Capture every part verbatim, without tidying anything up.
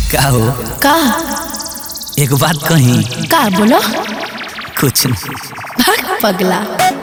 का हो का एक बात कही का बोलो कुछ नहीं। भाग पगला।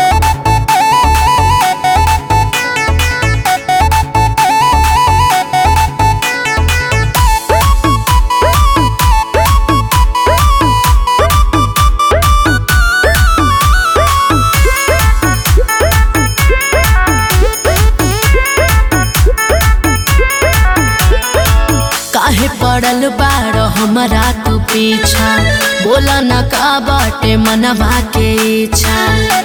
काहे पड़ल बाड़ हमारा तू पीछा, बोला न का बाटे मनवा के इच्छा।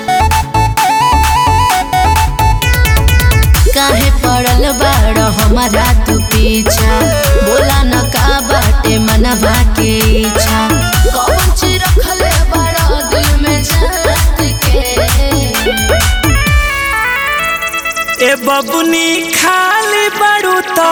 काहे पड़ल बाड़ हमारा तू पीछा, बोला न का बाटे मनवा के इच्छा। कौन चीज रखले बड़ा दिल में जात के। ए बबुनी खाली बड़ू तो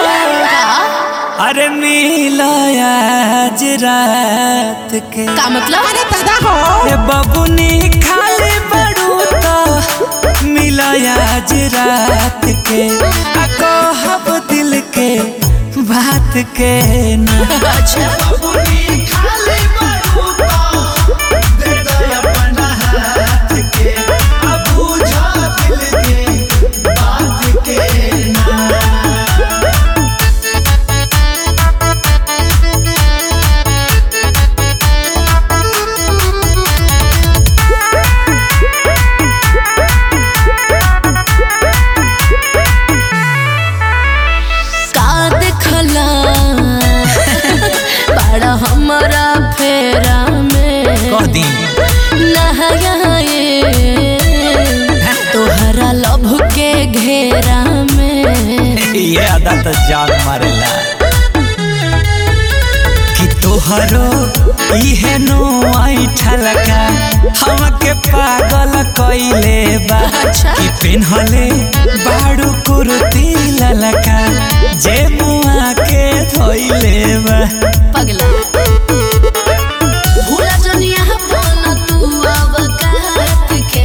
अरे मिला आज रात के। का मतलब? अरे दादा हो ए बबुनी खाली बड़ू तो मिला आज रात के। अको हब दिल के बात के ना। अच्छा बबुनी खाली बड़ू तो दे दो अपना हाथ के। अब बुझा दिल के बात के ना। बड़ा हमारा फेरा में नहाए तोहरा लभ के घेरा में। ये अदा तो जान मारेला कि तोहरो इहे नो आई ठलका हमके पागल कइले बा। अच्छा। कि पिन्हले बाड़ू कुर्ती ललका जे मुआ के धोइले बा। पगला भूला जनिया बोला तू अब कहत के।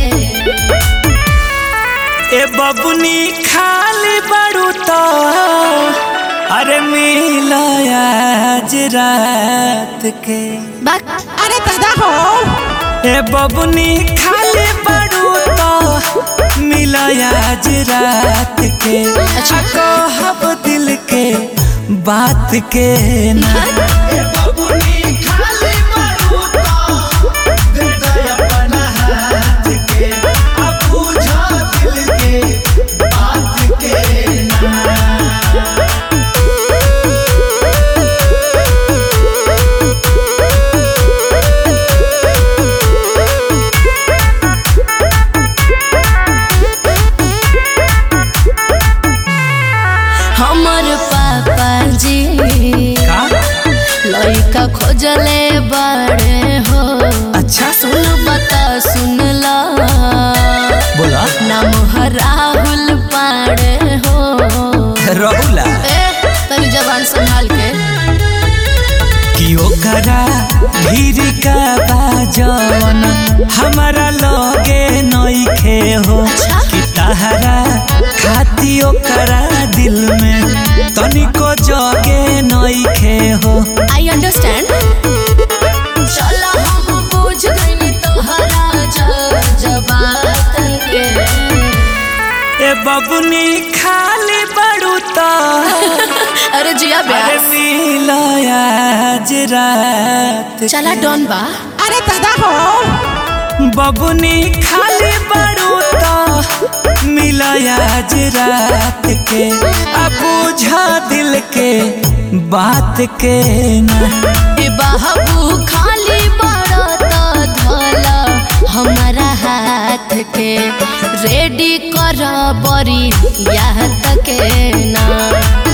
ए बबुनी खाली बाड़ू तो अरे मिला आज रात के। बात अरे दादा हो ए बबुनी खाली बड़ू तो मिला आज रात के। अच्छा। को हब दिल के बात के ना। ए बबुनी खाली बड़ू तो दे दो अपना हाथ के। अब बुझा दिल के बात के ना। हमर पापा जी लइका खोजले बड़े हो। अच्छा सुन बता सुन ला बोला नाम है राहुल पाड़े हो। राहुला ए तनी जबान संभाल के। कि ओकरा भीड़ का बाजन हमारा लगे नइखे हो। अच्छा। कि तहरा खाती ओकरा दिल में तनिको जगे नइखे हो। I understand. चला हम बुझ गइनी तोहरा जबात के। ए बबुनी खाली बड़ू तो अरे जिया अरे ब्यास मिला आज रात चला डॉन बा। अरे दादा हो बबुनी खाली बड़ू तो मिला आज रात के। अब बुझा दिल के बात के ना। ए बाबू खाली बड़ा तो धला हमारा हाथ के। रेडी कर बरी याद के ना।